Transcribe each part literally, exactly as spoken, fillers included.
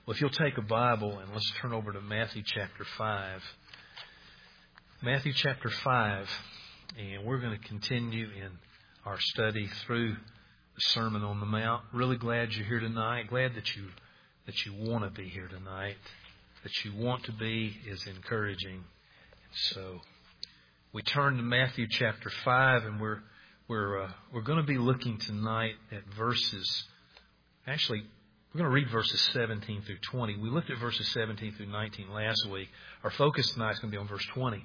Well, if you'll take a Bible and let's turn over to Matthew chapter five. Matthew chapter five, and we're going to continue in our study through the Sermon on the Mount. Really glad you're here tonight. Glad that you that you want to be here tonight. That you want to be is encouraging. So we turn to Matthew chapter five, and we're we're uh, we're going to be looking tonight at verses. Actually, we're going to read verses seventeen through twenty. We looked at verses seventeen through nineteen last week. Our focus tonight is going to be on verse twenty.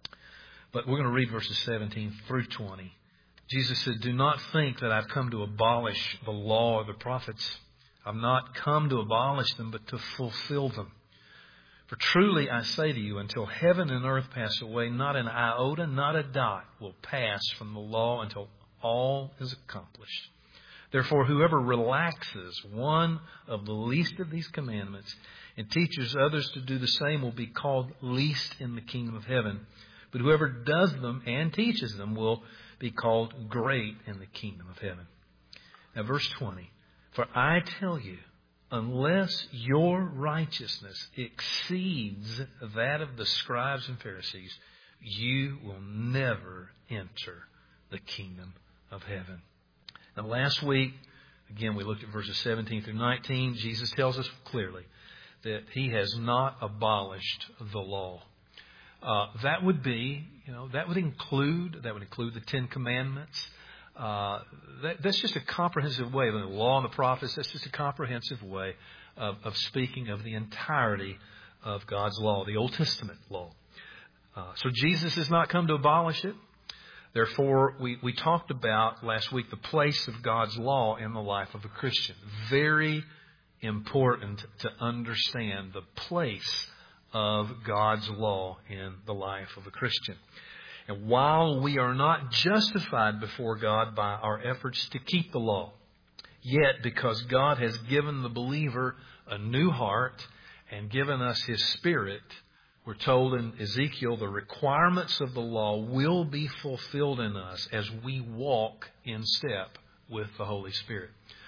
But we're going to read verses seventeen through twenty. Jesus said, "Do not think that I've come to abolish the law or the prophets. I've not come to abolish them, but to fulfill them. For truly I say to you, until heaven and earth pass away, not an iota, not a dot will pass from the law until all is accomplished. Therefore, whoever relaxes one of the least of these commandments and teaches others to do the same will be called least in the kingdom of heaven. But whoever does them and teaches them will be called great in the kingdom of heaven." Now, verse twenty. "For I tell you, unless your righteousness exceeds that of the scribes and Pharisees, you will never enter the kingdom of heaven." Now, last week, again, we looked at verses seventeen through nineteen. Jesus tells us clearly that He has not abolished the law. Uh, that would be, you know, that would include, that would include the Ten Commandments. Uh, that, that's just a comprehensive way. The law and the prophets, that's just a comprehensive way of, of speaking of the entirety of God's law, the Old Testament law. Uh, so Jesus has not come to abolish it. Therefore, we, we talked about last week the place of God's law in the life of a Christian. Very important to understand the place of God's law in the life of a Christian. And while we are not justified before God by our efforts to keep the law, yet because God has given the believer a new heart and given us His Spirit, we're told in Ezekiel the requirements of the law will be fulfilled in us as we walk in step with the Holy Spirit.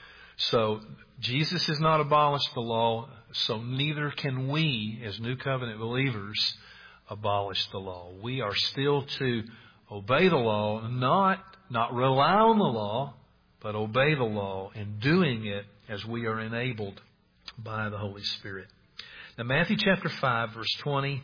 So Jesus has not abolished the law, so neither can we as New Covenant believers abolish the law. We are still to obey the law, not, not rely on the law, but obey the law, and doing it as we are enabled by the Holy Spirit. Now, Matthew chapter five, verse twenty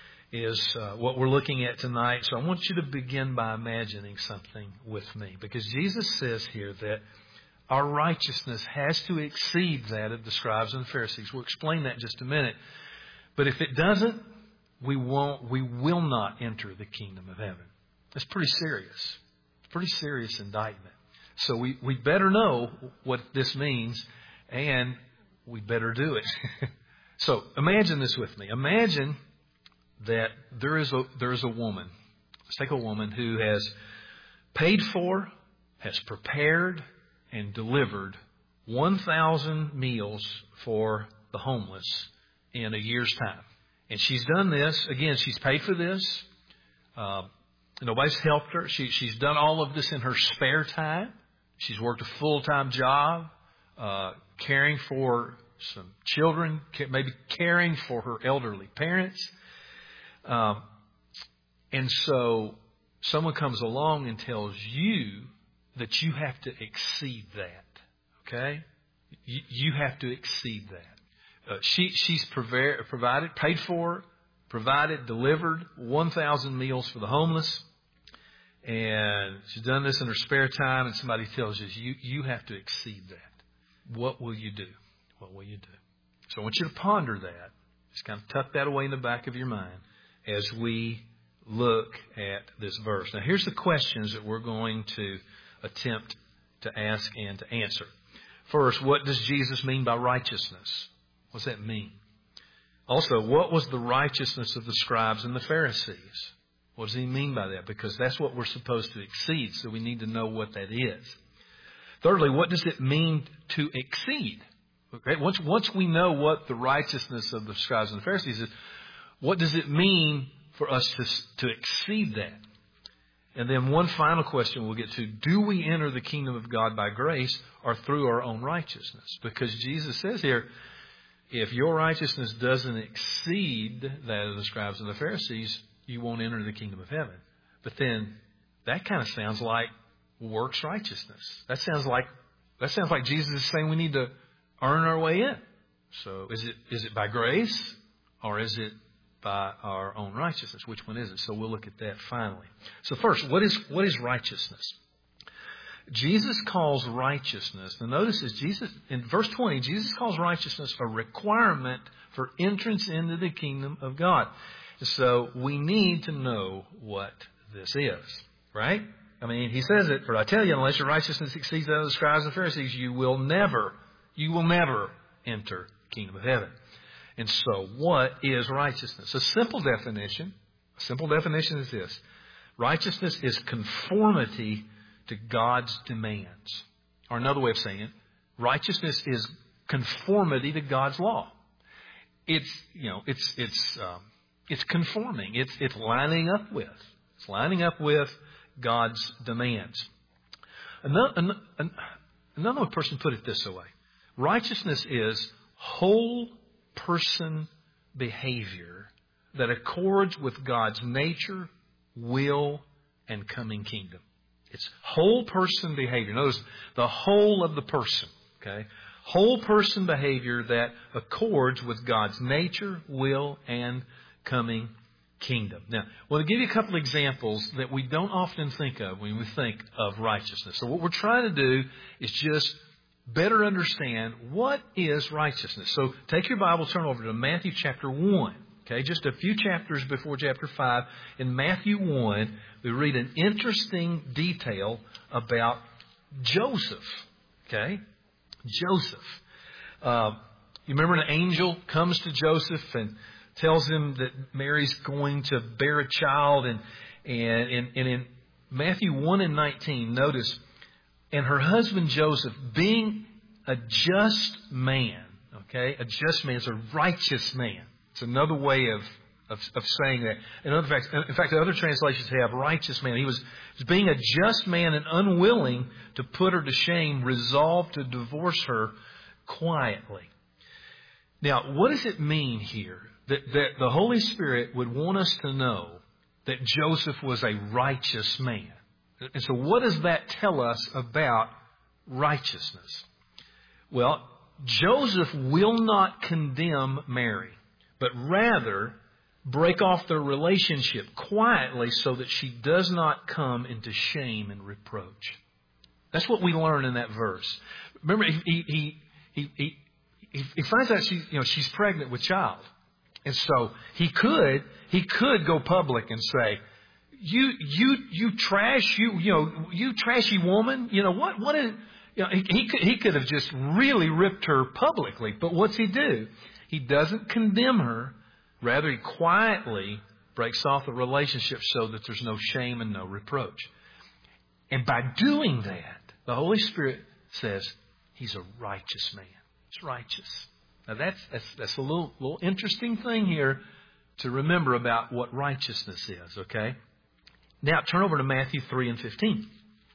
is uh, what we're looking at tonight. So I want you to begin by imagining something with me, because Jesus says here that our righteousness has to exceed that of the scribes and the Pharisees. We'll explain that in just a minute. But if it doesn't, we won't, we will not enter the kingdom of heaven. That's pretty serious. Pretty serious indictment. So we, we better know what this means, and we better do it. So imagine this with me. Imagine that there is a there is a woman. Let's take a woman who has paid for, has prepared, and delivered one thousand meals for the homeless in a year's time. And she's done this. Again, she's paid for this. Uh, nobody's helped her. She, she's done all of this in her spare time. She's worked a full-time job, uh, caring for some children, maybe caring for her elderly parents. Um, and so someone comes along and tells you that you have to exceed that. Okay? You, you have to exceed that. Uh, she, she's prover- provided, paid for, provided, delivered one thousand meals for the homeless. And she's done this in her spare time, and somebody tells you, you, you have to exceed that. What will you do? What will you do? So I want you to ponder that. Just kind of tuck that away in the back of your mind as we look at this verse. Now, here's the questions that we're going to attempt to ask and to answer. First, what does Jesus mean by righteousness? What's that mean? Also, what was the righteousness of the scribes and the Pharisees? What does he mean by that? Because that's what we're supposed to exceed, so we need to know what that is. Thirdly, what does it mean to exceed? Okay, once once we know what the righteousness of the scribes and the Pharisees is, what does it mean for us to, to exceed that? And then one final question we'll get to, do we enter the kingdom of God by grace or through our own righteousness? Because Jesus says here, if your righteousness doesn't exceed that of the scribes and the Pharisees, you won't enter the kingdom of heaven. But then that kind of sounds like works righteousness. That sounds like that sounds like Jesus is saying we need to earn our way in. So is it is it by grace or is it by our own righteousness? Which one is it? So we'll look at that finally. So first, what is what is righteousness? Jesus calls righteousness. Now notice is Jesus in verse twenty, Jesus calls righteousness a requirement for entrance into the kingdom of God. So we need to know what this is, right? I mean, he says it, for I tell you, unless your righteousness exceeds that of the scribes and Pharisees, you will never, you will never enter the kingdom of heaven. And so what is righteousness? A simple definition, a simple definition is this. Righteousness is conformity to God's demands. Or another way of saying it, righteousness is conformity to God's law. It's, you know, it's, it's, um, it's conforming. It's, it's lining up with. It's lining up with God's demands. Another, another person put it this way. Righteousness is whole person behavior that accords with God's nature, will, and coming kingdom. It's whole person behavior. Notice the whole of the person. Okay? Whole person behavior that accords with God's nature, will, and coming kingdom. Now, I want to give you a couple examples that we don't often think of when we think of righteousness. So what we're trying to do is just better understand what is righteousness. So take your Bible, turn over to Matthew chapter one. Okay, just a few chapters before chapter five. In Matthew one, we read an interesting detail about Joseph. Okay, Joseph. Uh, you remember an angel comes to Joseph and tells him that Mary's going to bear a child. And, and, and, and in Matthew one and nineteen, notice, and her husband Joseph, being a just man, okay, a just man is a righteous man. It's another way of, of, of saying that. In, other fact, in fact, other translations have righteous man. He was, was being a just man and unwilling to put her to shame, resolved to divorce her quietly. Now, what does it mean here? That, that the Holy Spirit would want us to know that Joseph was a righteous man. And so what does that tell us about righteousness? Well, Joseph will not condemn Mary, but rather break off their relationship quietly so that she does not come into shame and reproach. That's what we learn in that verse. Remember, he he he he, he, he finds out she you know she's pregnant with child, and so he could he could go public and say, "You you you trash you you know you trashy woman, you know what what is." You know, he, he could he could have just really ripped her publicly, but what's he do? He doesn't condemn her. Rather, he quietly breaks off the relationship so that there's no shame and no reproach. And by doing that, the Holy Spirit says he's a righteous man. He's righteous. Now that's that's that's a little little interesting thing here to remember about what righteousness is. Okay. Now turn over to Matthew three and fifteen.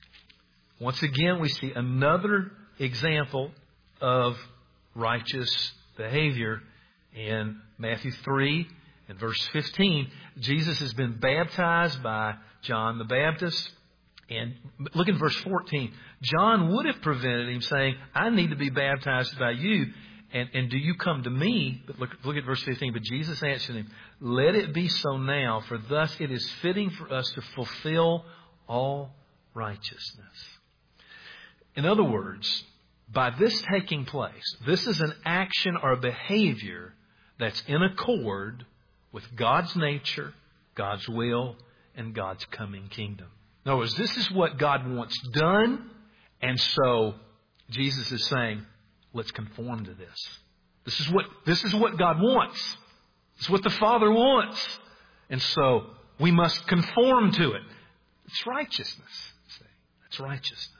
Once again, we see another example of righteous behavior in Matthew three and verse fifteen. Jesus has been baptized by John the Baptist. And look at verse fourteen. John would have prevented him, saying, I need to be baptized by you. And, and do you come to me? But look, look at verse fifteen. But Jesus answered him, let it be so now, for thus it is fitting for us to fulfill all righteousness. In other words, by this taking place, this is an action or a behavior that's in accord with God's nature, God's will, and God's coming kingdom. In other words, this is what God wants done, and so Jesus is saying, let's conform to this. This is what this is what God wants. This is what the Father wants. And so we must conform to it. It's righteousness. See? It's righteousness.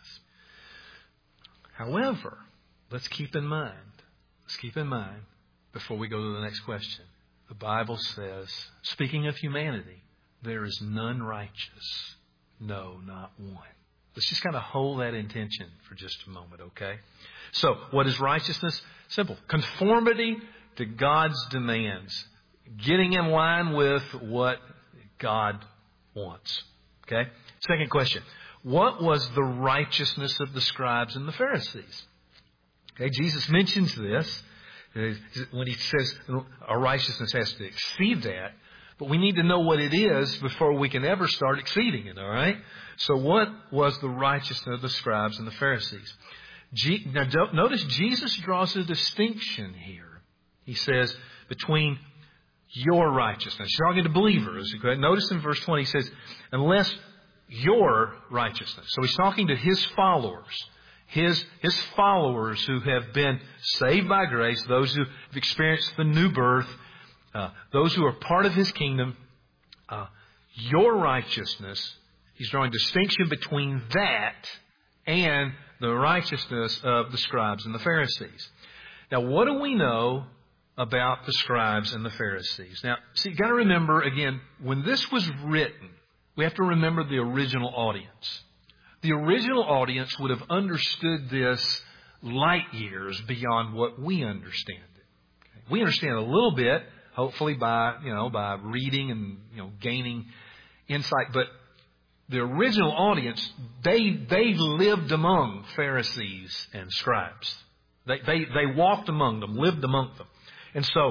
However, let's keep in mind, let's keep in mind, before we go to the next question, the Bible says, speaking of humanity, there is none righteous. No, not one. Let's just kind of hold that intention for just a moment, okay? So, what is righteousness? Simple. Conformity to God's demands. Getting in line with what God wants. Okay? Second question. What was the righteousness of the scribes and the Pharisees? Okay, Jesus mentions this when he says our righteousness has to exceed that. But we need to know what it is before we can ever start exceeding it, all right? So what was the righteousness of the scribes and the Pharisees? Now, notice Jesus draws a distinction here. He says, between your righteousness. He's talking to believers. Notice in verse twenty, he says, unless your righteousness. So he's talking to his followers. His, his followers who have been saved by grace, those who have experienced the new birth, uh, those who are part of his kingdom, uh, your righteousness, he's drawing distinction between that and the righteousness of the scribes and the Pharisees. Now, what do we know about the scribes and the Pharisees? Now, see, you've got to remember, again, when this was written, we have to remember the original audience. The original audience would have understood this light years beyond what we understand it. Okay? We understand a little bit, hopefully by, you know, by reading and, you know, gaining insight, but the original audience, they, they lived among Pharisees and scribes. They, they, they walked among them, lived among them. And so,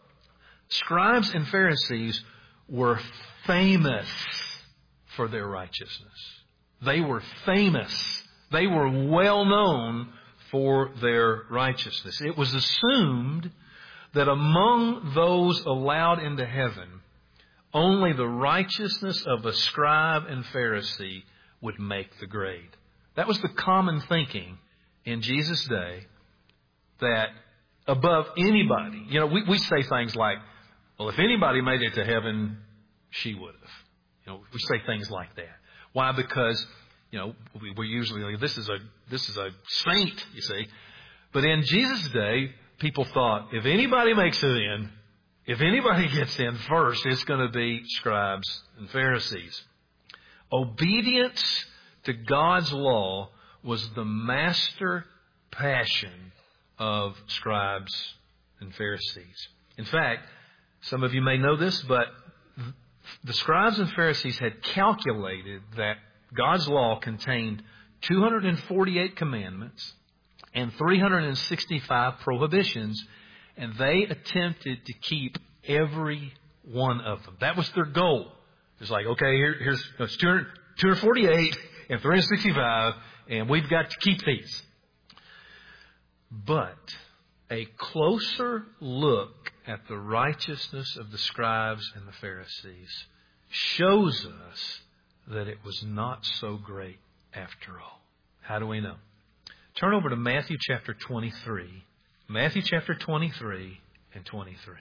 scribes and Pharisees were famous for their righteousness. They were famous. They were well known for their righteousness. It was assumed that among those allowed into heaven, only the righteousness of a scribe and Pharisee would make the grade. That was the common thinking in Jesus' day, that above anybody, you know, we, we say things like, well, if anybody made it to heaven, she would have. You know, we say things like that. Why? Because, you know, we, we usually like, this is a this is a saint, you see. But in Jesus' day, people thought, if anybody makes it in, if anybody gets in first, it's going to be scribes and Pharisees. Obedience to God's law was the master passion of scribes and Pharisees. In fact, some of you may know this, but the scribes and Pharisees had calculated that God's law contained two hundred forty-eight commandments and three hundred sixty-five prohibitions, and they attempted to keep every one of them. That was their goal. It's like, okay, here, here's it's two hundred, two hundred forty-eight and three hundred sixty-five, and we've got to keep these. But a closer look at the righteousness of the scribes and the Pharisees shows us that it was not so great after all. How do we know? Turn over to Matthew chapter twenty-three. Matthew chapter twenty-three and twenty-three.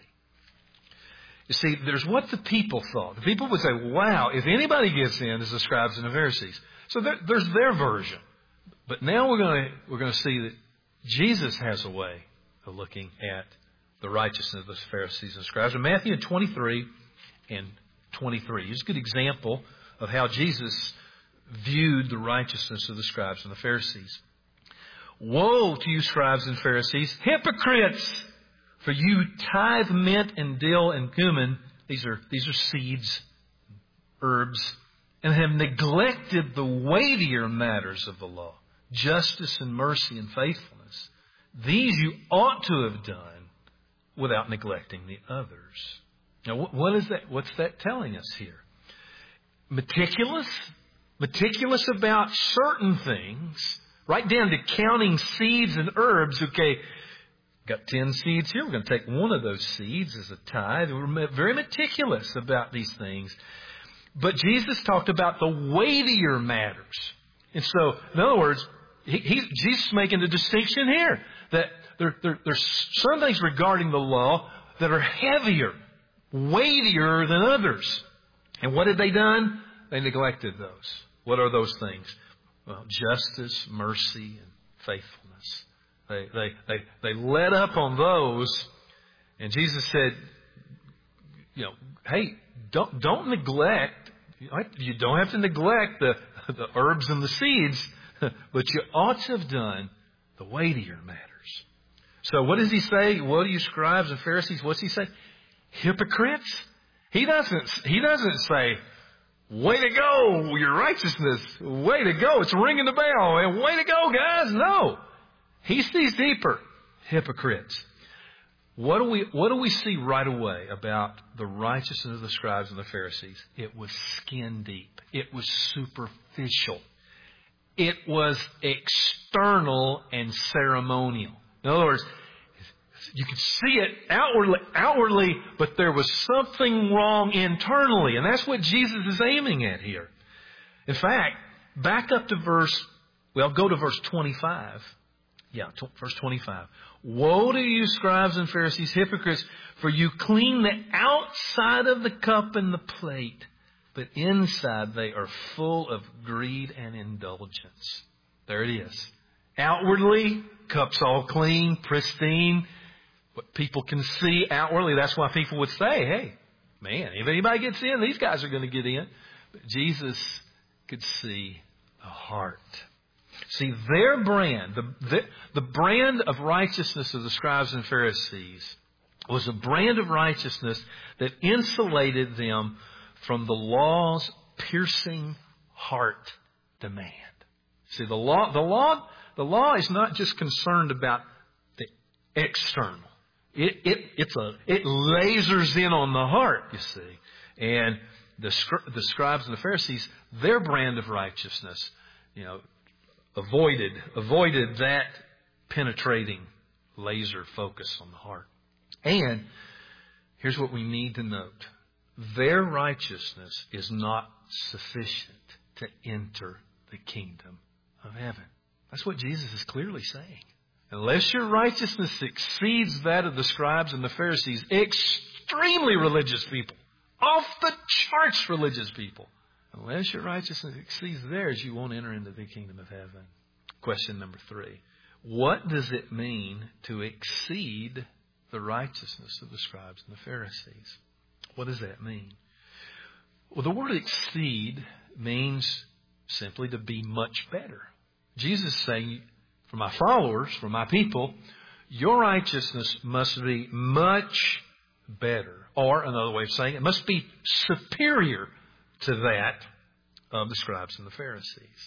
You see, there's what the people thought. The people would say, wow, if anybody gets in, it's the scribes and the Pharisees. So there, there's their version. But now we're going to we're going to see that Jesus has a way of looking at the righteousness of the Pharisees and scribes. In Matthew twenty-three and twenty-three, here's a good example of how Jesus viewed the righteousness of the scribes and the Pharisees. Woe to you, scribes and Pharisees, hypocrites! For you tithe mint and dill and cumin, these are these are seeds, herbs, and have neglected the weightier matters of the law, justice and mercy and faithfulness. These you ought to have done without neglecting the others. Now, what is that? What's that telling us here? Meticulous, meticulous about certain things, right down to counting seeds and herbs. Okay, got ten seeds here. We're going to take one of those seeds as a tithe. We're very meticulous about these things. But Jesus talked about the weightier matters. And so, in other words, he, he, Jesus is making the distinction here that there, there, there's some things regarding the law that are heavier, weightier than others. And what had they done? They neglected those. What are those things? Well, justice, mercy, and faithfulness. They, they, they, they let up on those. And Jesus said, you know, hey, don't, don't neglect, you don't have to neglect the, the herbs and the seeds, but you ought to have done the weightier matters. So what does he say? What do you scribes and Pharisees? What's he say? Hypocrites? He doesn't, he doesn't say, way to go, your righteousness. Way to go. It's ringing the bell. And way to go, guys. No. He sees deeper. Hypocrites. What do we, what do we see right away about the righteousness of the scribes and the Pharisees? It was skin deep. It was superficial. It was external and ceremonial. In other words, you could see it outwardly, outwardly, but there was something wrong internally. And that's what Jesus is aiming at here. In fact, back up to verse, well, go to verse twenty-five. Yeah, verse twenty-five. Woe to you, scribes and Pharisees, hypocrites, for you clean the outside of the cup and the plate, but inside they are full of greed and indulgence. There it is. Outwardly, cup's all clean, pristine. What people can see outwardly, that's why people would say, hey, man, if anybody gets in, these guys are going to get in. But Jesus could see the heart. See, their brand, the, the, the brand of righteousness of the scribes and Pharisees was a brand of righteousness that insulated them from the law's piercing heart demand. See, the law, the law, the law is not just concerned about the external. It, it, it's a, it lasers in on the heart, you see. And the, the scribes and the Pharisees, their brand of righteousness, you know, avoided, avoided that penetrating laser focus on the heart. And here's what we need to note. Their righteousness is not sufficient to enter the kingdom of heaven. That's what Jesus is clearly saying. Unless your righteousness exceeds that of the scribes and the Pharisees, extremely religious people, off the charts religious people, unless your righteousness exceeds theirs, you won't enter into the kingdom of heaven. Question number three. What does it mean to exceed the righteousness of the scribes and the Pharisees? What does that mean? Well, the word exceed means simply to be much better. Jesus is saying, for my followers, for my people, your righteousness must be much better. Or another way of saying it, it must be superior to that of the scribes and the Pharisees.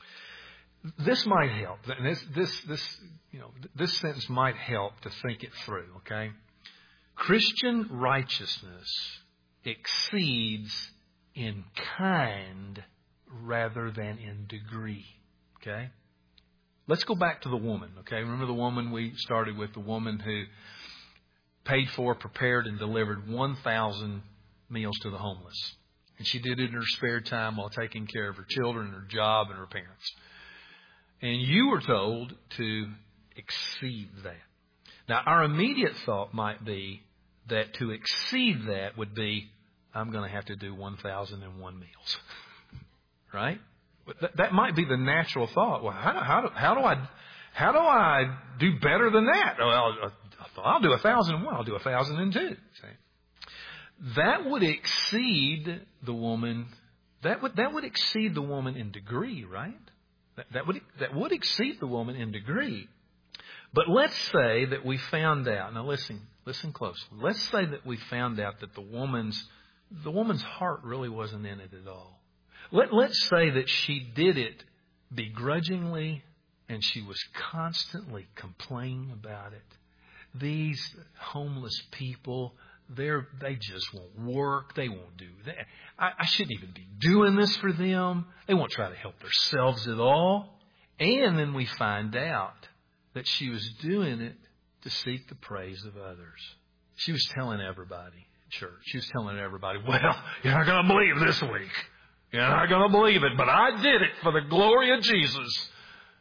This might help. This, this, this, you know, this sentence might help to think it through. Okay, Christian righteousness exceeds in kind rather than in degree. Okay, let's go back to the woman. Okay, remember the woman we started with, the woman who paid for, prepared, and delivered one thousand meals to the homeless. And she did it in her spare time while taking care of her children, her job, and her parents. And you were told to exceed that. Now, our immediate thought might be that to exceed that would be, I'm going to have to do one thousand one meals. Right? That, that might be the natural thought. Well, how, how, do, how do I how do I do better than that? Well, I'll do one thousand one. I'll do one thousand two. See? That would exceed the woman. That would that would exceed the woman in degree, right? That, that would that would exceed the woman in degree. But let's say that we found out. Now listen, listen closely. Let's say that we found out that the woman's the woman's heart really wasn't in it at all. Let let's say that she did it begrudgingly, and she was constantly complaining about it. These homeless people, they're, they just won't work. They won't do that. I, I shouldn't even be doing this for them. They won't try to help themselves at all. And then we find out that she was doing it to seek the praise of others. She was telling everybody in church. She was telling everybody, well, you're not going to believe this week. You're not going to believe it, but I did it for the glory of Jesus.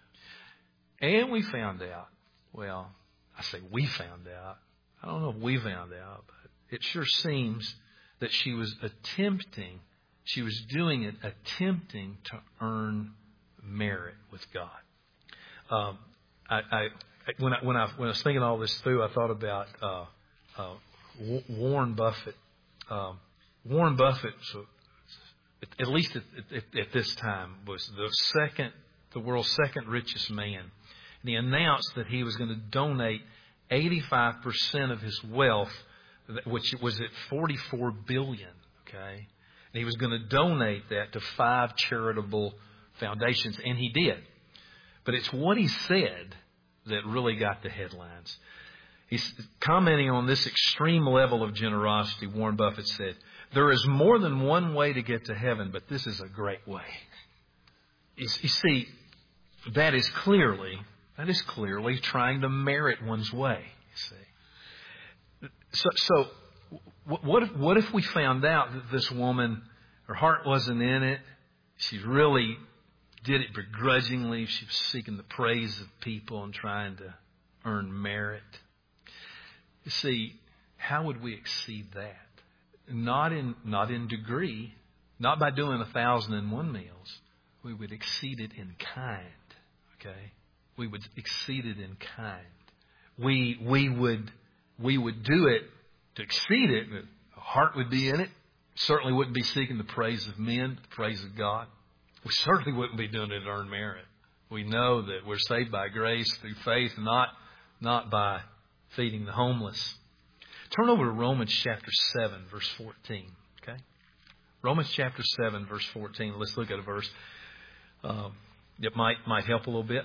And we found out, well, I say we found out. I don't know if we found out, but it sure seems that she was attempting, she was doing it attempting to earn merit with God. Um, I, I when I when I when I was thinking all this through, I thought about uh, uh, Warren Buffett. Um, Warren Buffett, so at least at, at, at this time, was the second, the world's second richest man. And he announced that he was going to donate eighty-five percent of his wealth, which was at forty-four billion dollars, okay? And he was going to donate that to five charitable foundations, and he did. But it's what he said that really got the headlines. He's commenting on this extreme level of generosity. Warren Buffett said, "There is more than one way to get to heaven, but this is a great way." You see, that is clearly, that is clearly trying to merit one's way. You see, so, so what if, what if we found out that this woman, her heart wasn't in it? She really did it begrudgingly. She was seeking the praise of people and trying to earn merit. You see, how would we exceed that? Not in not in degree, not by doing a thousand and one meals. We would exceed it in kind. Okay, we would exceed it in kind. We we would we would do it to exceed it. Our heart would be in it. Certainly wouldn't be seeking the praise of men, the praise of God. We certainly wouldn't be doing it to earn merit. We know that we're saved by grace through faith, not not by feeding the homeless. Turn over to Romans chapter seven, verse fourteen. Okay, Romans chapter seven, verse fourteen. Let's look at a verse uh, that might might help a little bit.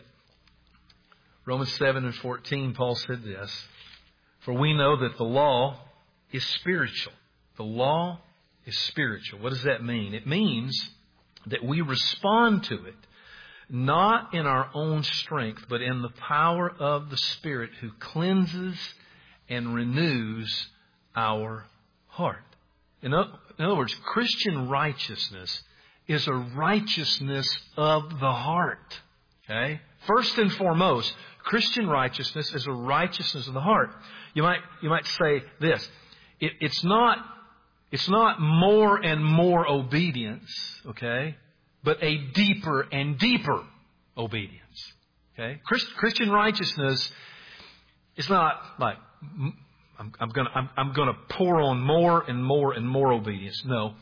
Romans seven and fourteen. Paul said this: "For we know that the law is spiritual." The law is spiritual. What does that mean? It means that we respond to it not in our own strength, but in the power of the Spirit who cleanses and renews our heart. In other words, Christian righteousness is a righteousness of the heart. Okay? First and foremost, Christian righteousness is a righteousness of the heart. You might you might say this: it, it's not it's not more and more obedience, okay, but a deeper and deeper obedience. Okay? Christ, Christian righteousness is not like I'm, I'm going I'm, I'm going to pour on more and more and more obedience. No,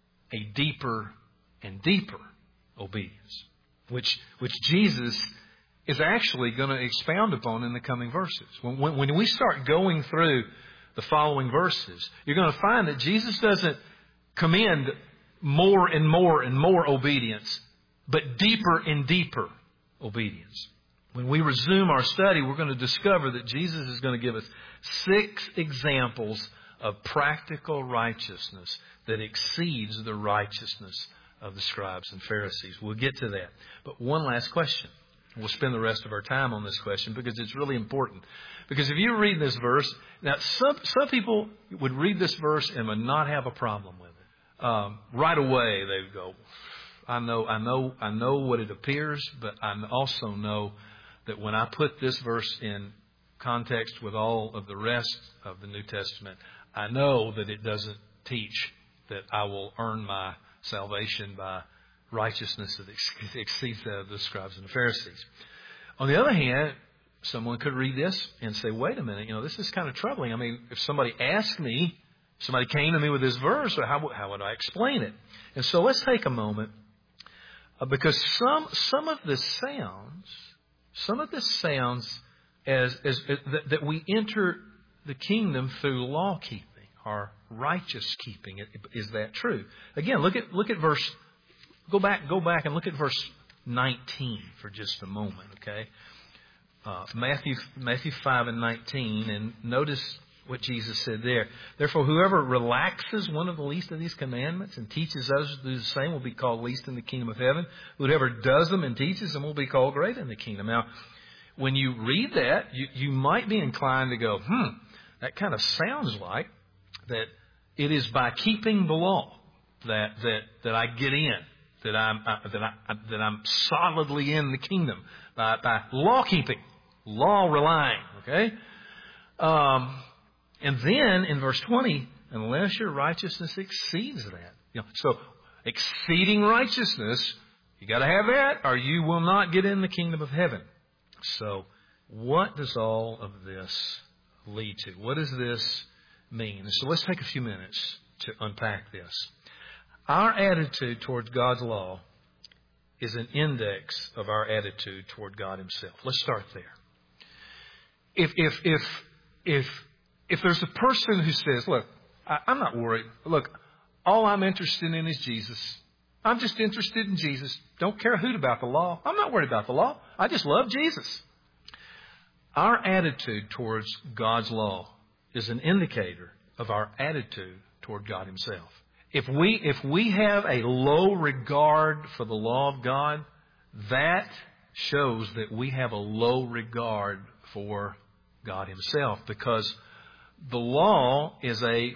a deeper and deeper obedience, which which Jesus is actually going to expound upon in the coming verses. When, when, when we start going through the following verses, you're going to find that Jesus doesn't commend more and more and more obedience, but deeper and deeper obedience. When we resume our study, we're going to discover that Jesus is going to give us six examples of practical righteousness that exceeds the righteousness of the scribes and Pharisees. We'll get to that. But one last question. We'll spend the rest of our time on this question because it's really important. Because if you read this verse, now some some people would read this verse and would not have a problem with it. Um, right away they would go, I know, I know, I know what it appears, but I also know that when I put this verse in context with all of the rest of the New Testament, I know that it doesn't teach that I will earn my salvation by righteousness that exceeds that of the scribes and the Pharisees. On the other hand, someone could read this and say, wait a minute, you know, this is kind of troubling. I mean, if somebody asked me, if somebody came to me with this verse, how, how would I explain it? And so let's take a moment, uh, because some some of this sounds, some of this sounds as, as, as that, that we enter the kingdom through law keeping or righteous keeping. Is that true? Again, look at look at verse. Go back, go back and look at verse nineteen for just a moment, okay? Uh, Matthew Matthew five and nineteen, and notice what Jesus said there. Therefore, whoever relaxes one of the least of these commandments and teaches others to do the same will be called least in the kingdom of heaven. Whoever does them and teaches them will be called great in the kingdom. Now, when you read that, you, you might be inclined to go, hmm, that kind of sounds like that it is by keeping the law that that that I get in. That I'm uh, that I that I'm solidly in the kingdom by, by law keeping, law relying. Okay, um, and then in verse twenty, unless your righteousness exceeds that, you know, so exceeding righteousness, you got to have that, or you will not get in the kingdom of heaven. So, what does all of this lead to? What does this mean? So let's take a few minutes to unpack this. Our attitude towards God's law is an index of our attitude toward God Himself. Let's start there. If if if if if there's a person who says, look, I, I'm not worried. Look, all I'm interested in is Jesus. I'm just interested in Jesus. Don't care a hoot about the law. I'm not worried about the law. I just love Jesus. Our attitude towards God's law is an indicator of our attitude toward God Himself. If we if we have a low regard for the law of God, that shows that we have a low regard for God Himself, because the law is a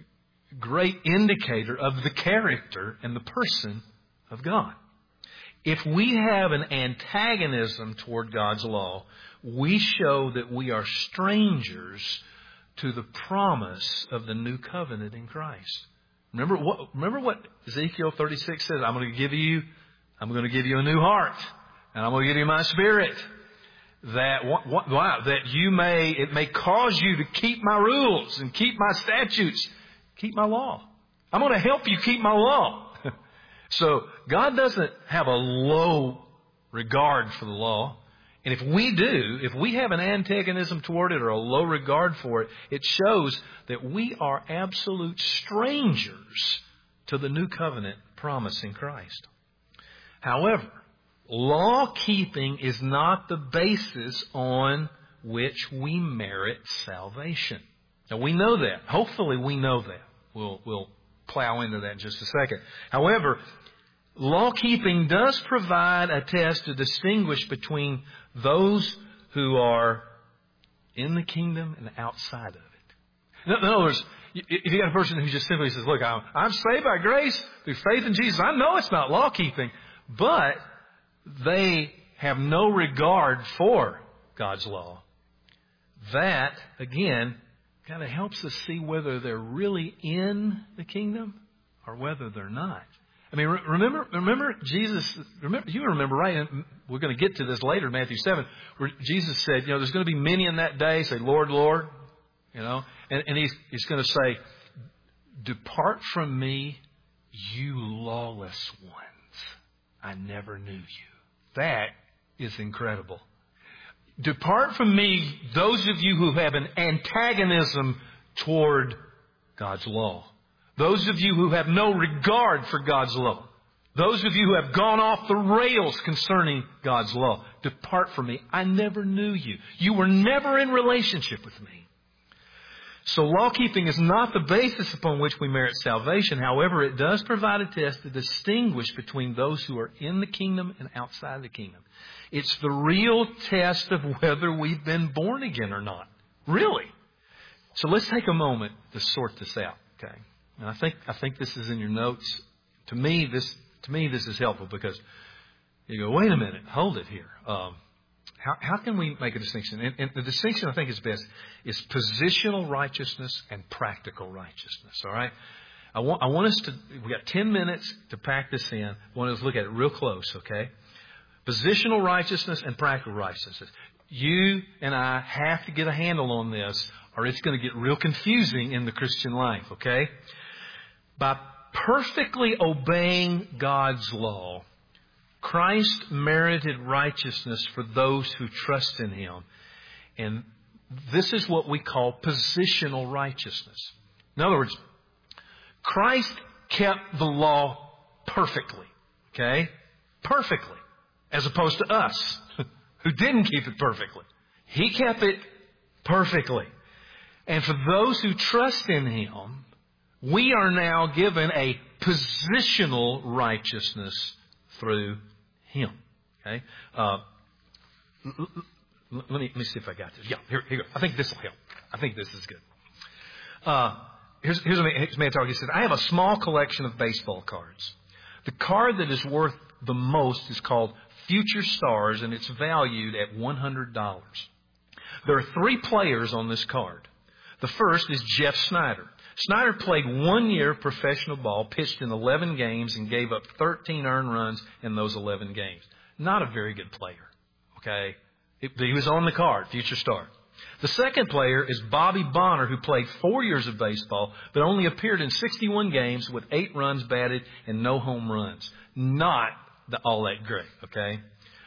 great indicator of the character and the person of God. If we have an antagonism toward God's law, we show that we are strangers to the promise of the new covenant in Christ. Remember what, remember what Ezekiel thirty-six says? I'm going to give you, I'm going to give you a new heart, and I'm going to give you my spirit. That wow, that you may it may cause you to keep my rules and keep my statutes, keep my law. I'm going to help you keep my law. So God doesn't have a low regard for the law. And if we do, if we have an antagonism toward it or a low regard for it, it shows that we are absolute strangers to the new covenant promise in Christ. However, law-keeping is not the basis on which we merit salvation. Now, we know that. Hopefully we know that. We'll, we'll plow into that in just a second. However, law-keeping does provide a test to distinguish between those who are in the kingdom and outside of it. In other words, if you got a person who just simply says, look, I'm, I'm saved by grace through faith in Jesus. I know it's not law-keeping, but they have no regard for God's law. That, again, kind of helps us see whether they're really in the kingdom or whether they're not. I mean, remember, remember Jesus, remember, you remember, right? And we're going to get to this later in Matthew seven, where Jesus said, you know, there's going to be many in that day say, Lord, Lord, you know, and, and he's, he's going to say, depart from me, you lawless ones. I never knew you. That is incredible. Depart from me, those of you who have an antagonism toward God's law. Those of you who have no regard for God's law. Those of you who have gone off the rails concerning God's law. Depart from me. I never knew you. You were never in relationship with me. So law-keeping is not the basis upon which we merit salvation. However, it does provide a test to distinguish between those who are in the kingdom and outside the kingdom. It's the real test of whether we've been born again or not. Really. So let's take a moment to sort this out. Okay. And I think I think this is in your notes. To me, this to me this is helpful because you go, wait a minute, hold it here. Um, how how can we make a distinction? And, and the distinction I think is best is positional righteousness and practical righteousness. All right. I want I want us to. We got ten minutes to pack this in. I want us to look at it real close. Okay. Positional righteousness and practical righteousness. You and I have to get a handle on this, or it's going to get real confusing in the Christian life. Okay. By perfectly obeying God's law, Christ merited righteousness for those who trust in Him. And this is what we call positional righteousness. In other words, Christ kept the law perfectly. Okay? Perfectly. As opposed to us, who didn't keep it perfectly. He kept it perfectly. And for those who trust in Him, we are now given a positional righteousness through Him. Okay? Uh, let me let me see if I got this. Yeah, here, here you go. I think this will help. I think this is good. Uh, here's here's a man, here's a man talking. He says, I have a small collection of baseball cards. The card that is worth the most is called Future Stars, and it's valued at one hundred dollars. There are three players on this card. The first is Jeff Snyder. Snyder played one year of professional ball, pitched in eleven games, and gave up thirteen earned runs in those eleven games. Not a very good player. Okay? He was on the card, Future Star. The second player is Bobby Bonner, who played four years of baseball, but only appeared in sixty-one games with eight runs batted and no home runs. Not the, all that great. Okay?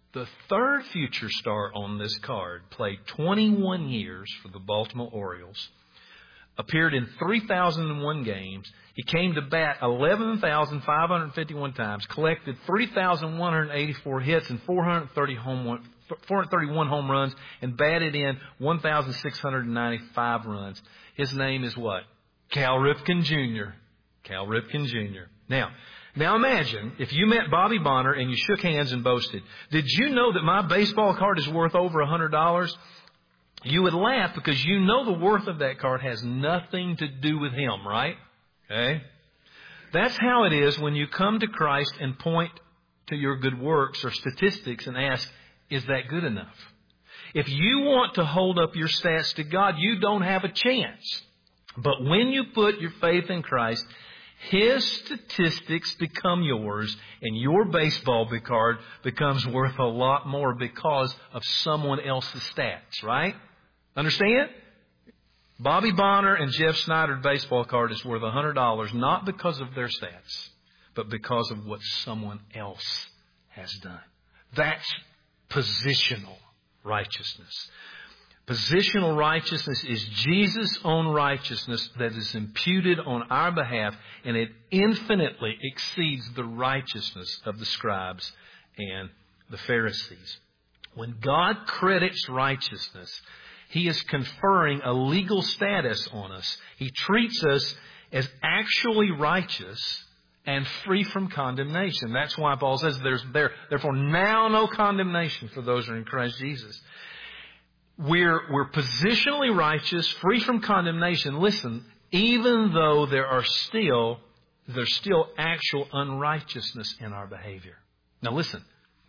The third future star on this card played twenty-one years for the Baltimore Orioles, appeared in three thousand one games. He came to bat eleven thousand five hundred fifty-one times, collected three thousand one hundred eighty-four hits and four hundred thirty home, four hundred thirty-one home runs, and batted in one thousand six hundred ninety-five runs. His name is what? Cal Ripken Junior Cal Ripken Junior Now, Now imagine if you met Bobby Bonner and you shook hands and boasted, "Did you know that my baseball card is worth over one hundred dollars? You would laugh because you know the worth of that card has nothing to do with him, right? Okay? That's how it is when you come to Christ and point to your good works or statistics and ask, is that good enough? If you want to hold up your stats to God, you don't have a chance. But when you put your faith in Christ, His statistics become yours, and your baseball card becomes worth a lot more because of someone else's stats, right? Understand? Bobby Bonner and Jeff Snyder's baseball card is worth one hundred dollars, not because of their stats, but because of what someone else has done. That's positional righteousness. Positional righteousness is Jesus' own righteousness that is imputed on our behalf, and it infinitely exceeds the righteousness of the scribes and the Pharisees. When God credits righteousness, He is conferring a legal status on us. He treats us as actually righteous and free from condemnation. That's why Paul says there's there, therefore now no condemnation for those who are in Christ Jesus. We're, we're positionally righteous, free from condemnation. Listen, even though there are still, there's still actual unrighteousness in our behavior. Now listen,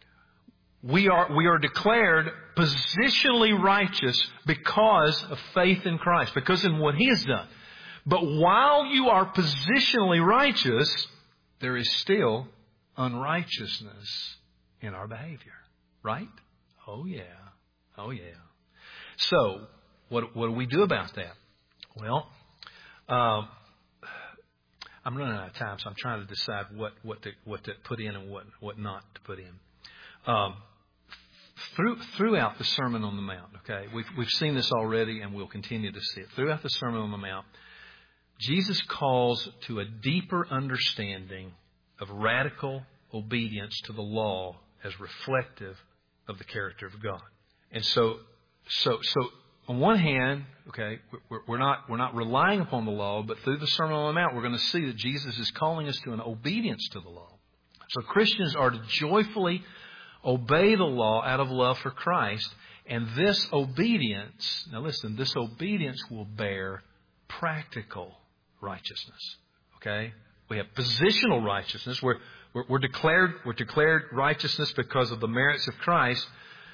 we are, we are declared positionally righteous because of faith in Christ, because of what He has done. But while you are positionally righteous, there is still unrighteousness in our behavior. Right? Oh yeah. Oh yeah. So, what, what do we do about that? Well, um, I'm running out of time, so I'm trying to decide what, what to what to put in and what what not to put in. Um, through, throughout the Sermon on the Mount, okay, we've we've seen this already, and we'll continue to see it. Throughout the Sermon on the Mount, Jesus calls to a deeper understanding of radical obedience to the law as reflective of the character of God, and so. So, so on one hand, okay, we're, we're not we're not relying upon the law, but through the Sermon on the Mount, we're going to see that Jesus is calling us to an obedience to the law. So Christians are to joyfully obey the law out of love for Christ, and this obedience, now listen, this obedience will bear practical righteousness. Okay, we have positional righteousness. We're we're, we're declared we're declared righteousness because of the merits of Christ,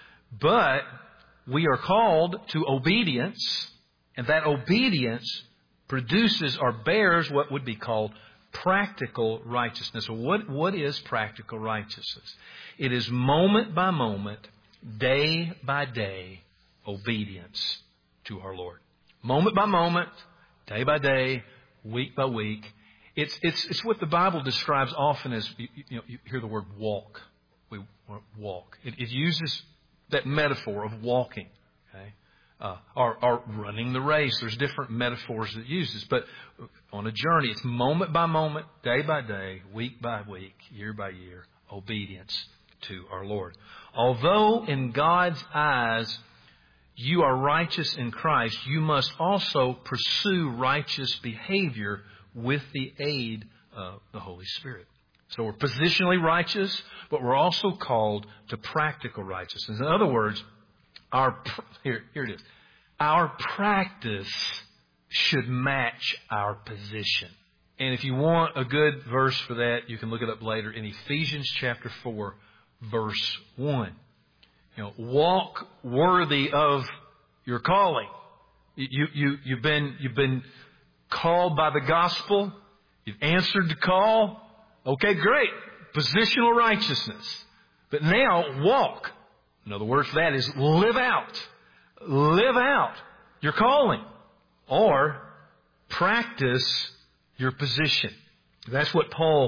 but we are called to obedience, and that obedience produces or bears what would be called practical righteousness. What, what is practical righteousness? It is moment by moment, day by day obedience to our Lord. Moment by moment, day by day, week by week. It's, it's, it's what the Bible describes often as, you, you know, you hear the word walk. We walk. It, it uses that metaphor of walking, okay, uh, or, or running the race. There's different metaphors that it uses, but on a journey, it's moment by moment, day by day, week by week, year by year, obedience to our Lord. Although in God's eyes you are righteous in Christ, you must also pursue righteous behavior with the aid of the Holy Spirit. So we're positionally righteous, but we're also called to practical righteousness. In other words, our here, here it is. Our practice should match our position. And if you want a good verse for that, you can look it up later in Ephesians chapter four, verse one. You know, walk worthy of your calling. You, you, you've been, you've been called by the gospel. You've answered the call. Okay, great. Positional righteousness. But now walk. Another word for that is live out. Live out your calling. Or practice your position. That's what Paul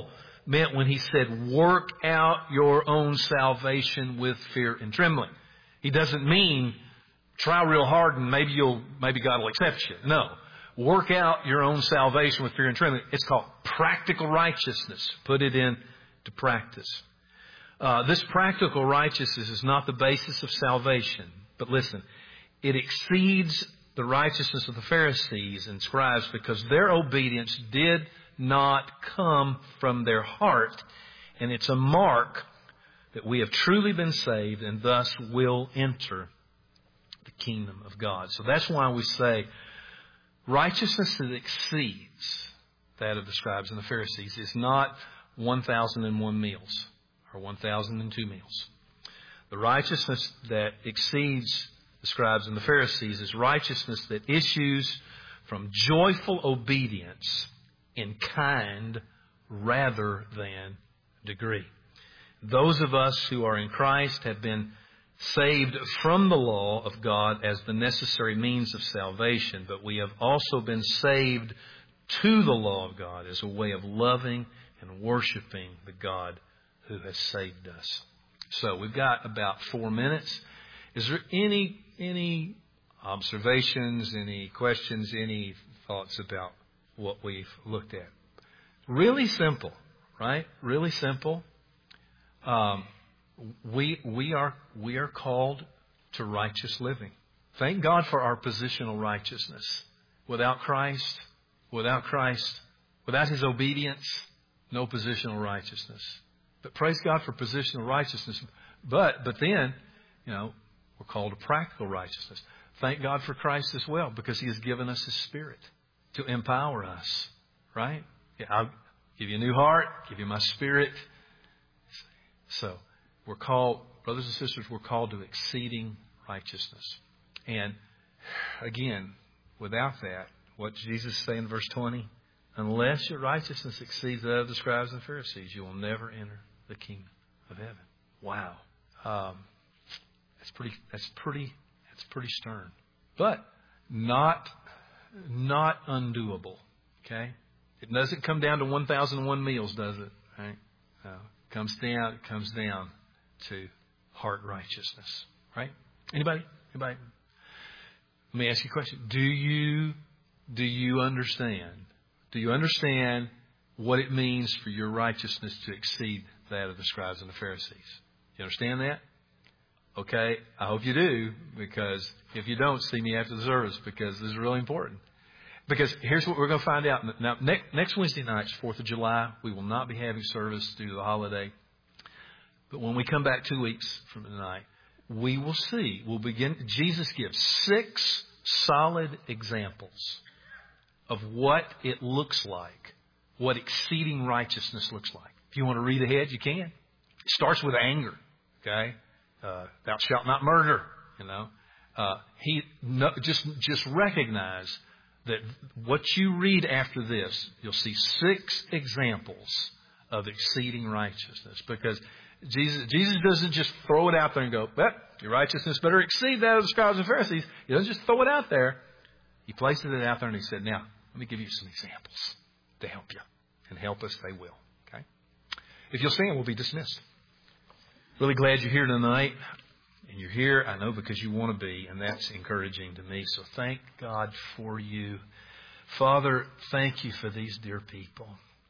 meant when he said, work out your own salvation with fear and trembling. He doesn't mean try real hard and maybe you'll, maybe God will accept you. No. Work out your own salvation with fear and trembling. It's called practical righteousness. Put it into practice. Uh, this practical righteousness is not the basis of salvation. But listen, it exceeds the righteousness of the Pharisees and scribes because their obedience did not come from their heart. And it's a mark that we have truly been saved and thus will enter the kingdom of God. So that's why we say righteousness that exceeds that of the scribes and the Pharisees is not one thousand one meals or one thousand two meals. The righteousness that exceeds the scribes and the Pharisees is righteousness that issues from joyful obedience in kind rather than degree. Those of us who are in Christ have been saved from the law of God as the necessary means of salvation, but we have also been saved to the law of God as a way of loving and worshiping the God who has saved us. So we've got about four minutes. Is there any any observations, any questions, any thoughts about what we've looked at? Really simple, right? Really simple. Um, we we are we are called to righteous living. Thank God for our positional righteousness. Without Christ, without Christ, without His obedience, no positional righteousness. But praise God for positional righteousness. But but then, you know, we're called to practical righteousness. Thank God for Christ as well, because He has given us His Spirit to empower us. Right? Yeah, I'll give you a new heart, give you my Spirit. So we're called, brothers and sisters, we're called to exceeding righteousness. And again, without that, what did Jesus say in verse twenty? Unless your righteousness exceeds that of the scribes and Pharisees, you will never enter the kingdom of heaven. Wow. Um, that's pretty, that's pretty, that's pretty stern. But not, not undoable. Okay? It doesn't come down to one thousand one meals, does it? Right? No. It comes down, it comes down to heart righteousness. Right? Anybody? Anybody? Let me ask you a question. Do you, do you understand? Do you understand what it means for your righteousness to exceed that of the scribes and the Pharisees? You understand that? Okay, I hope you do, because if you don't, see me after the service, because this is really important. Because here's what we're going to find out. Now, next, next Wednesday night, fourth of July, we will not be having service due to the holiday. But when we come back two weeks from tonight, we will see. We'll begin. Jesus gives six solid examples of what it looks like, what exceeding righteousness looks like. If you want to read ahead, you can. It starts with anger, okay? Uh, thou shalt not murder, you know. Uh, he no, just just recognize that what you read after this, you'll see six examples of exceeding righteousness, because Jesus Jesus doesn't just throw it out there and go, well, your righteousness better exceed that of the scribes and Pharisees. He doesn't just throw it out there. He places it out there and he said, now, let me give you some examples to help you. And help us, they will. Okay? If you'll stand, we'll be dismissed. Really glad you're here tonight. And you're here, I know, because you want to be. And that's encouraging to me. So thank God for you. Father, thank you for these dear people.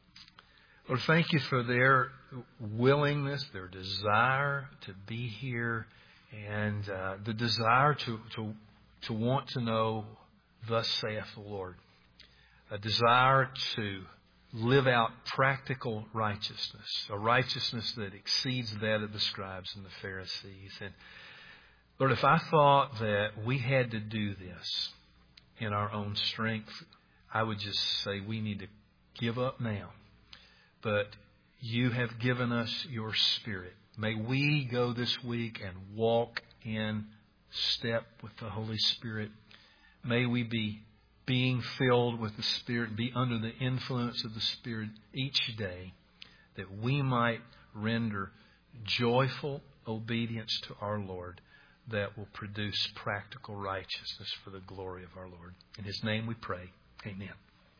Lord, thank you for their willingness, their desire to be here. And uh, the desire to, to, to want to know, thus saith the Lord. A desire to live out practical righteousness, a righteousness that exceeds that of the scribes and the Pharisees. And Lord, if I thought that we had to do this in our own strength, I would just say we need to give up now. But you have given us your Spirit. May we go this week and walk in step with the Holy Spirit. May we be being filled with the Spirit, be under the influence of the Spirit each day, that we might render joyful obedience to our Lord that will produce practical righteousness for the glory of our Lord. In His name we pray. Amen.